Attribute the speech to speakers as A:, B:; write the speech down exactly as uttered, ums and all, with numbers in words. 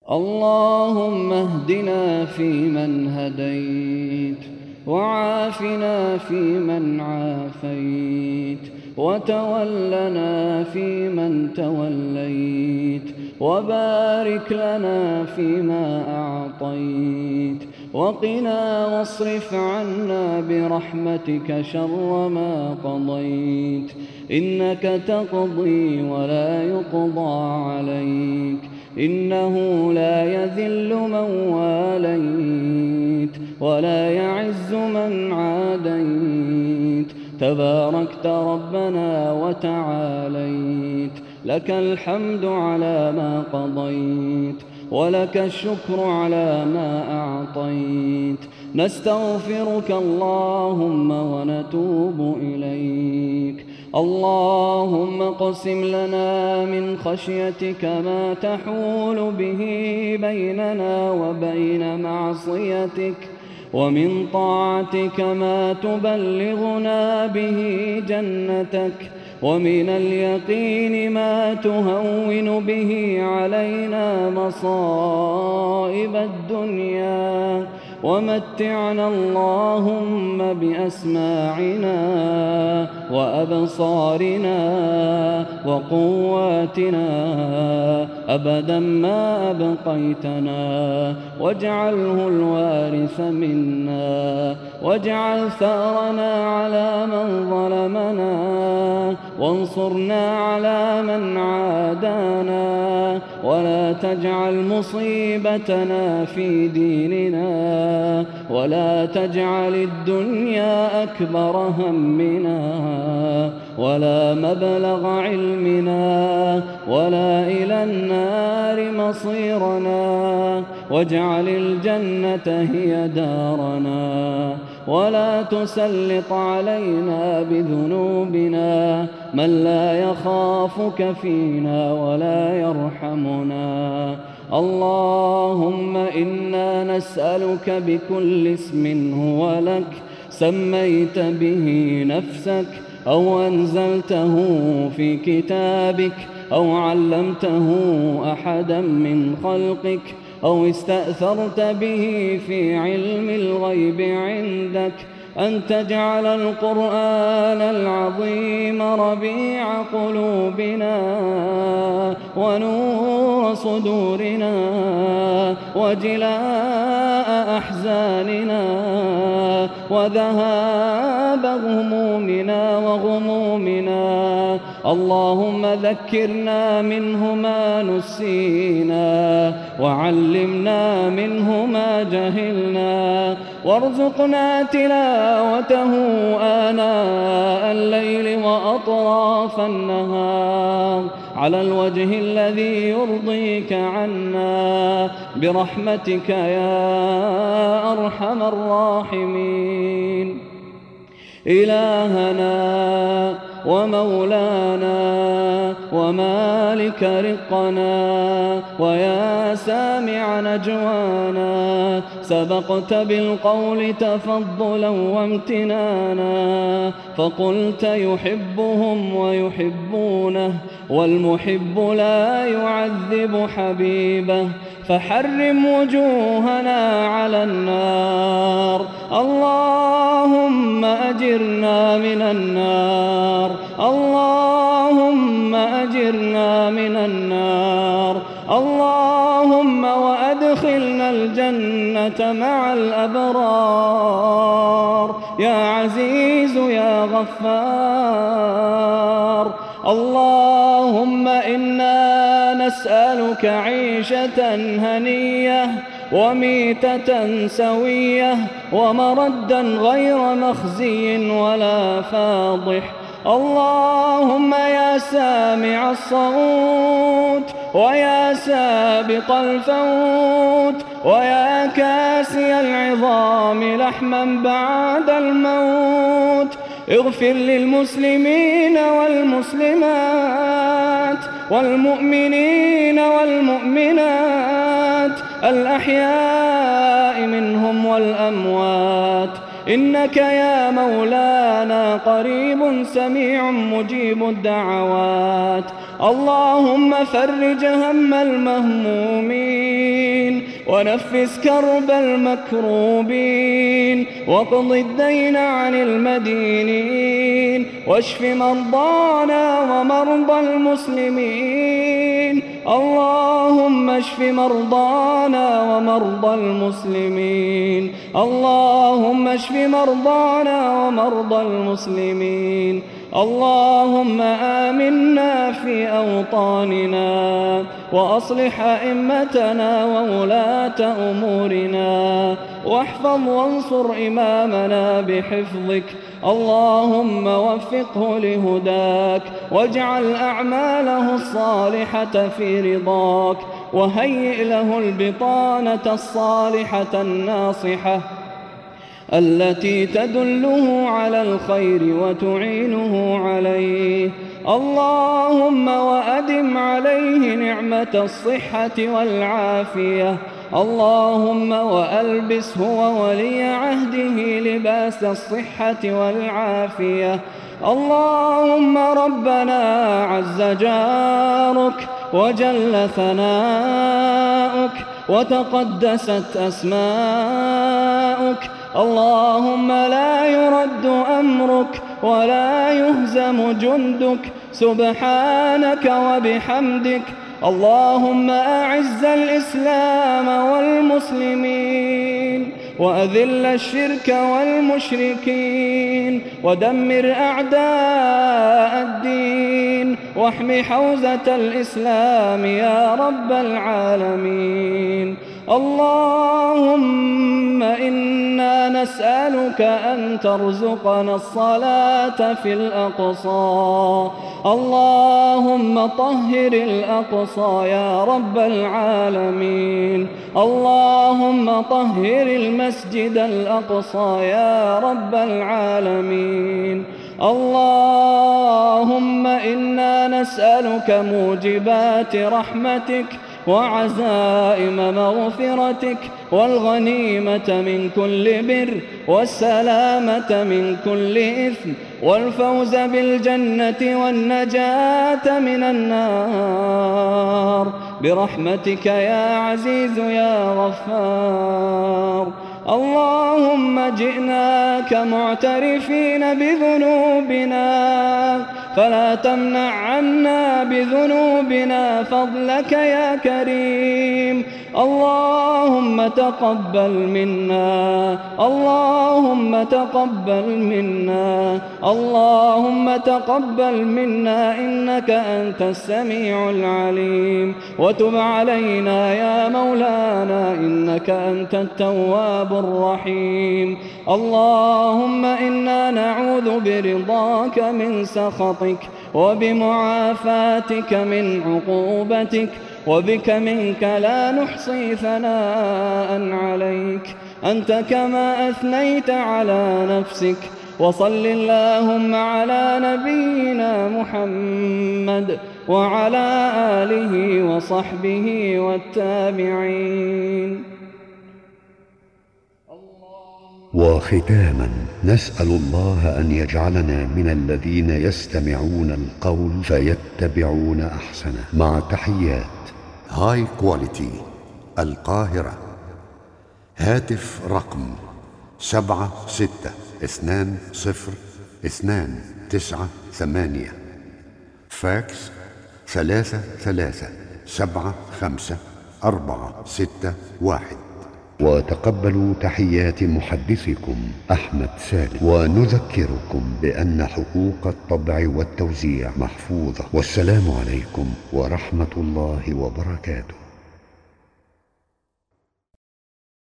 A: اللهم اهدنا فيمن هديت، وعافنا فيمن عافيت، وتولنا فيمن توليت، وبارك لنا فيما أعطيت، وقنا واصرف عنا برحمتك شر ما قضيت، إنك تقضي ولا يقضى عليك، إنه لا يذل من واليت ولا يعز من عاديت، تباركت ربنا وتعاليت، لك الحمد على ما قضيت، ولك الشكر على ما أعطيت، نستغفرك اللهم ونتوب إليك. اللهم اقسم لنا من خشيتك ما تحول به بيننا وبين معصيتك، ومن طاعتك ما تبلغنا به جنتك، ومن اليقين ما تهون به علينا مصائب الدنيا، ومتعنا اللهم بأسماعنا وأبصارنا وقواتنا أبدا ما أبقيتنا، واجعله الوارث منا، واجعل ثأرنا على من ظلمنا، وانصرنا على من عادانا، ولا تجعل مصيبتنا في ديننا، ولا تجعل الدنيا أكبر همنا، ولا مبلغ علمنا، ولا إلى النار مصيرنا، واجعل الجنة هي دارنا، ولا تسلط علينا بذنوبنا من لا يخافك فينا ولا يرحمنا. اللهم إنا نسألك بكل اسم هو لك سميت به نفسك، أو أنزلته في كتابك، أو علمته أحدا من خلقك، أو استأثرت به في علم الغيب عندك، أن تجعل القرآن العظيم ربيع قلوبنا ونور صدورنا وجلاء أحزاننا وذهاب همومنا وغمومنا. اللهم ذكرنا منه ما نسينا، وعلمنا منه ما جهلنا، وارزقنا تلاوته آناء الليل وأطراف النهار على الوجه الذي يرضيك عنا برحمتك يا أرحم الراحمين. إلهنا ومولانا ومالك رقنا ويا سامع نجوانا، سبقت بالقول تفضلا وامتنانا، فقلت يحبهم ويحبونه، والمحب لا يعذب حبيبه، فحرم وجوهنا على النار. اللهم أجرنا من النار، اللهم أجرنا من النار، اللهم وأدخلنا الجنة مع الأبرار يا عزيز يا غفار. اللهم إنا نسألك عيشة هنية وميتة سوية ومردا غير مخزي ولا فاضح. اللهم يا سامع الصوت ويا سابق الفوت ويا كاسي العظام لحما بعد الموت، اغفر للمسلمين والمسلمات والمؤمنين والمؤمنات الأحياء منهم والأموات، إنك يا مولانا قريب سميع مجيب الدعوات. اللهم فرج هم المهمومين ونفس كرب المكروبين واقض الدين عن المدينين واشف مرضانا ومرضى المسلمين. اللهم اشف مرضانا ومرضى المسلمين. اللهم اشف مرضانا ومرضى المسلمين. اللهم آمنا في أوطاننا وأصلح أئمتنا وولاة أمورنا واحفظ وانصر إمامنا بحفظك. اللهم وفقه لهداك واجعل أعماله الصالحة في رضاك وهيئ له البطانة الصالحة الناصحة التي تدله على الخير وتعينه عليه. اللهم وأدم عليه نعمة الصحة والعافية. اللهم وألبسه وولي عهده لباس الصحة والعافية. اللهم ربنا عز جارك وجل ثناؤك وتقدست أسماؤك. اللهم لا يرد أمرك ولا يهزم جندك سبحانك وبحمدك. اللهم أعز الإسلام والمسلمين وأذل الشرك والمشركين ودمر أعداء الدين واحم حوزة الإسلام يا رب العالمين. اللهم إنا نسألك أن ترزقنا الصلاة في الأقصى. اللهم طهر الأقصى يا رب العالمين. اللهم طهر المسجد الأقصى يا رب العالمين. اللهم إنا نسألك موجبات رحمتك وعزائم مغفرتك والغنيمة من كل بر والسلامة من كل إثم والفوز بالجنة والنجاة من النار برحمتك يا عزيز يا غفار. اللهم جئناك معترفين بذنوبنا فلا تمنع عنا بذنوبنا فضلك يا كريم. اللهم تقبل منا. اللهم تقبل منا. اللهم تقبل منا إنك أنت السميع العليم وتب علينا يا مولانا إنك أنت التواب الرحيم. اللهم إنا نعوذ برضاك من سخطك وبمعافاتك من عقوبتك وبك منك لا نحصي ثناء عليك أنت كما أثنيت على نفسك. وصل اللهم على نبينا محمد وعلى آله وصحبه والتابعين.
B: وختاما نسأل الله أن يجعلنا من الذين يستمعون القول فيتبعون أحسنه مع تحيات هاي كواليتي القاهرة. هاتف رقم سبعة ستة اثنان صفر اثنان تسعة ثمانية. فاكس ثلاثة ثلاثة سبعة خمسة أربعة ستة واحد. وتقبلوا تحيات محدثكم أحمد سالم. ونذكركم بأن حقوق الطبع والتوزيع محفوظة. والسلام عليكم ورحمة الله وبركاته.